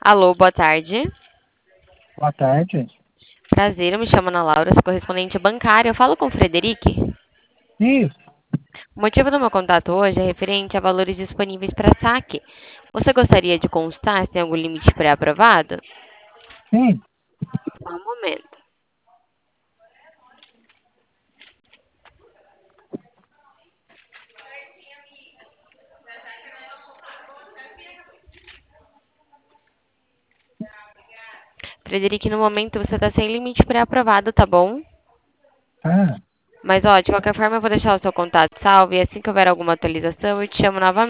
Alô, boa tarde. Boa tarde. Prazer, eu me chamo Ana Laura, sou correspondente bancária. Eu falo com o Frederic. Isso, O motivo do meu contato hoje é referente a valores disponíveis para saque. Você gostaria de constar se tem algum limite pré-aprovado? sim. Só um momento. Frederic, no momento você está sem limite pré-aprovado, tá bom? Ah, Mas, ó, de qualquer forma, eu vou deixar o seu contato salvo e assim que houver alguma atualização, eu te chamo novamente.